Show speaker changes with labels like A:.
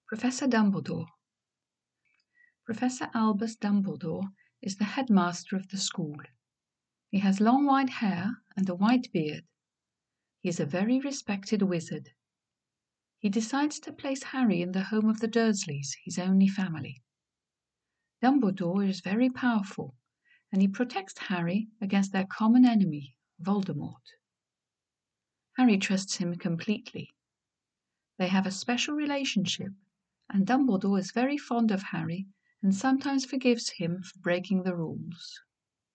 A: Professor Dumbledore. Professor Albus Dumbledore is the headmaster of the school. He has long white hair and a white beard. He is a very respected wizard. He decides to place Harry in the home of the Dursleys, his only family. Dumbledore is very powerful, and he protects Harry against their common enemy, Voldemort. Harry trusts him completely. They have a special relationship, and Dumbledore is very fond of Harry and sometimes forgives him for breaking the rules.